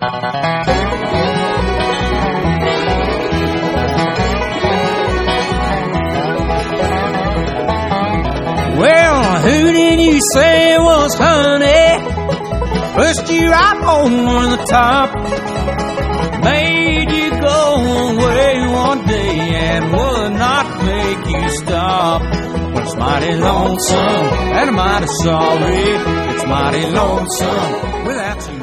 Well, who did you say was honey? Pushed you right over the top, made you go away one day and would not make you stop. Well, it's mighty lonesome and mighty sorry. It's mighty lonesome without you.